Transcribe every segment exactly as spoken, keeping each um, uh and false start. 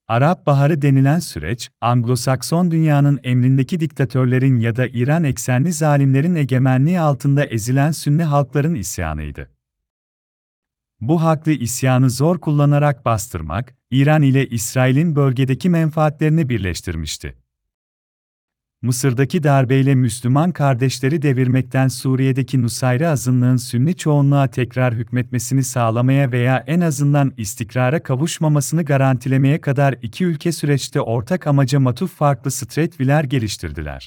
Arap Baharı denilen süreç, Anglo-Sakson dünyanın emrindeki diktatörlerin ya da İran eksenli zalimlerin egemenliği altında ezilen Sünni halkların isyanıydı. Bu haklı isyanı zor kullanarak bastırmak, İran ile İsrail'in bölgedeki menfaatlerini birleştirmişti. Mısır'daki darbeyle Müslüman kardeşleri devirmekten Suriye'deki Nusayri azınlığın Sünni çoğunluğa tekrar hükmetmesini sağlamaya veya en azından istikrara kavuşmamasını garantilemeye kadar iki ülke süreçte ortak amaca matuf farklı stratejiler geliştirdiler.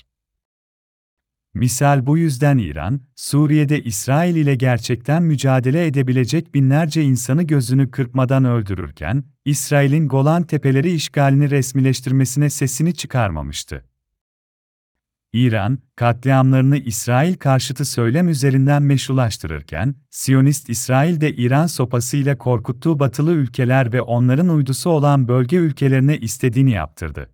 Misal bu yüzden İran, Suriye'de İsrail ile gerçekten mücadele edebilecek binlerce insanı gözünü kırpmadan öldürürken, İsrail'in Golan Tepeleri işgalini resmileştirmesine sesini çıkarmamıştı. İran, katliamlarını İsrail karşıtı söylem üzerinden meşrulaştırırken, Siyonist İsrail de İran sopasıyla korkuttuğu batılı ülkeler ve onların uydusu olan bölge ülkelerine istediğini yaptırdı.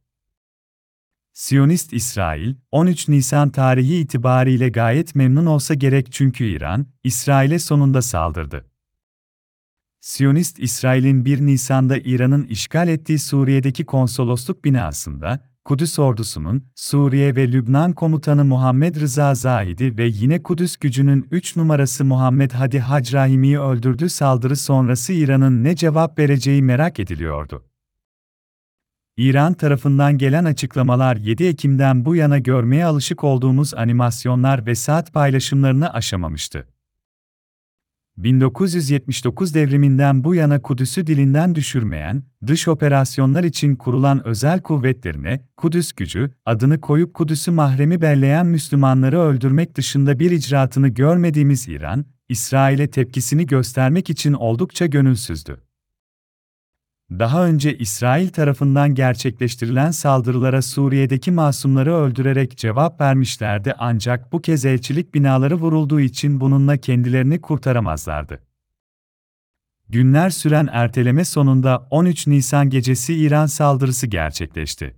Siyonist İsrail, on üç Nisan tarihi itibariyle gayet memnun olsa gerek çünkü İran, İsrail'e sonunda saldırdı. Siyonist İsrail'in bir Nisan'da İran'ın işgal ettiği Suriye'deki konsolosluk binasında, Kudüs ordusunun, Suriye ve Lübnan komutanı Muhammed Rıza Zahidi ve yine Kudüs gücünün üç numarası Muhammed Hadi Hacrahimi'yi öldürdüğü saldırı sonrası İran'ın ne cevap vereceği merak ediliyordu. İran tarafından gelen açıklamalar yedi Ekim'den bu yana görmeye alışık olduğumuz animasyonlar ve saat paylaşımlarını aşamamıştı. bin dokuz yüz yetmiş dokuz devriminden bu yana Kudüs'ü dilinden düşürmeyen, dış operasyonlar için kurulan özel kuvvetlerine, Kudüs gücü, adını koyup Kudüs'ü mahremi belleyen Müslümanları öldürmek dışında bir icraatını görmediğimiz İran, İsrail'e tepkisini göstermek için oldukça gönülsüzdü. Daha önce İsrail tarafından gerçekleştirilen saldırılara Suriye'deki masumları öldürerek cevap vermişlerdi ancak bu kez elçilik binaları vurulduğu için bununla kendilerini kurtaramazlardı. Günler süren erteleme sonunda on üç Nisan gecesi İran saldırısı gerçekleşti.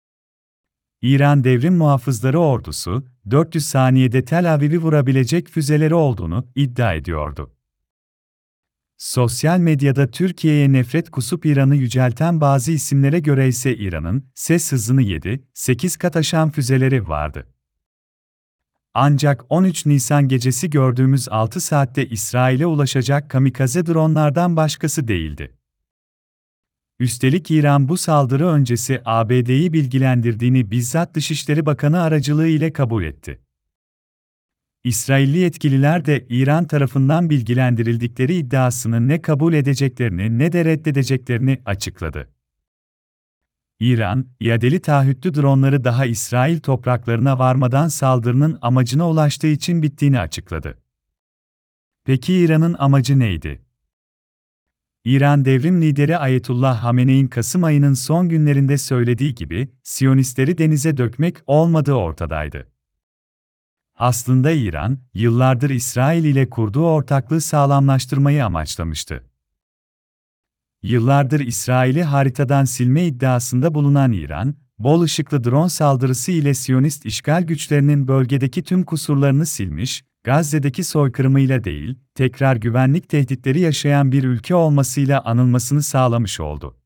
İran Devrim Muhafızları Ordusu, dört yüz saniyede Tel Aviv'i vurabilecek füzeleri olduğunu iddia ediyordu. Sosyal medyada Türkiye'ye nefret kusup İran'ı yücelten bazı isimlere göre ise İran'ın ses hızını yedi sekiz kat aşan füzeleri vardı. Ancak on üç Nisan gecesi gördüğümüz altı saatte İsrail'e ulaşacak kamikaze dronlardan başkası değildi. Üstelik İran bu saldırı öncesi A B D'yi bilgilendirdiğini bizzat Dışişleri Bakanı aracılığı ile kabul etti. İsrailli yetkililer de İran tarafından bilgilendirildikleri iddiasını ne kabul edeceklerini ne de reddedeceklerini açıkladı. İran, iadeli taahhütlü dronları daha İsrail topraklarına varmadan saldırının amacına ulaştığı için bittiğini açıkladı. Peki İran'ın amacı neydi? İran devrim lideri Ayetullah Hamene'in Kasım ayının son günlerinde söylediği gibi, Siyonistleri denize dökmek olmadığı ortadaydı. Aslında İran, yıllardır İsrail ile kurduğu ortaklığı sağlamlaştırmayı amaçlamıştı. Yıllardır İsrail'i haritadan silme iddiasında bulunan İran, bol ışıklı drone saldırısı ile Siyonist işgal güçlerinin bölgedeki tüm kusurlarını silmiş, Gazze'deki soykırımıyla değil, tekrar güvenlik tehditleri yaşayan bir ülke olmasıyla anılmasını sağlamış oldu.